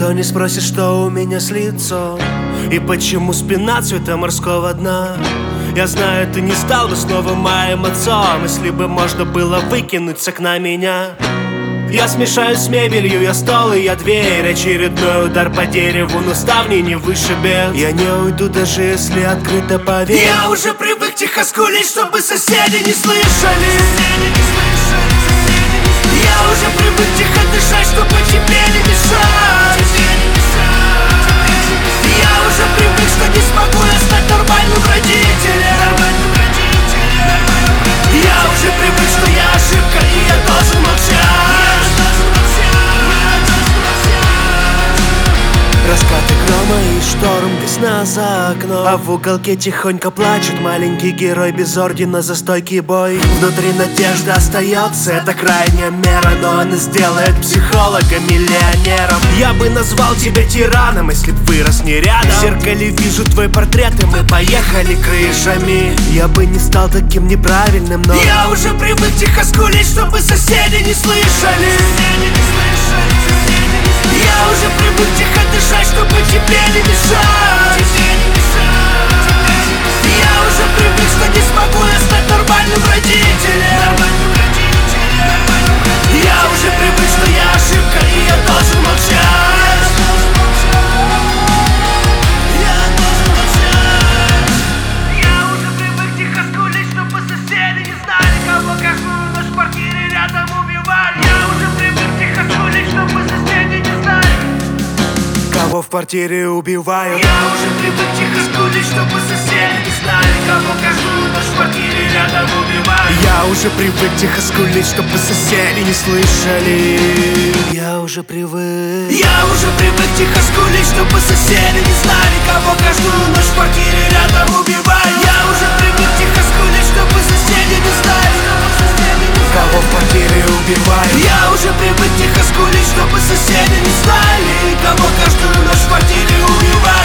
Никто не спросит, что у меня с лицом и почему спина цвета морского дна. Я знаю, ты не стал бы снова моим отцом, если бы можно было выкинуть с окна меня. Я смешаюсь с мебелью, я стол и я дверь. Очередной удар по дереву, но ставни не вышибет. Я не уйду, даже если открыто поверь. Я уже привык тихо скулить, чтобы соседи не слышали. Я уже привык тихо дышать, чтобы тебе не мешать. Я уже привык, что не смогу я стать нормальным родителем. Я уже привык, что я ошибка и я должен молчать. Раскаты грома и шторм, весна за окном, а в уголке тихонько плачет маленький герой без ордена за стойкий бой. Внутри надежда остается, это крайняя мера, но она сделает психолога миллионером. Я бы назвал тебя тираном, если б вырос не рядом. В зеркале вижу твой портрет, и мы поехали крышами. Я бы не стал таким неправильным, но я уже привык тихо скулить, чтобы соседи не слышали. Я уже привык тихо дышать, чтобы тебе не мешать. Я уже привык, что не смогу я стать нормальным родителем. Я уже привык, что я ошибка и я должен молчать. Я уже привык тихо скулить, чтобы соседи не знали, кого каждую ночь в квартире рядом убивали. Я уже привык тихо скулить, чтобы соседи не знали, кого в квартире убивают. Я уже привык тихо скулить, чтобы соседи не знали, кого каждую ночь в квартире рядом убивают. Я уже привык тихо скулить, чтобы соседи не слышали. Я уже привык. Я уже привык тихо скулить, чтобы соседи не знали, кого каждую ночь в квартире рядом убивают. Я уже привык тихо скулить, чтобы соседи не знали, кого в квартире убивают. Я уже привык тихо скулить, чтобы соседи не знали, кого каждую ночь в квартире убивают.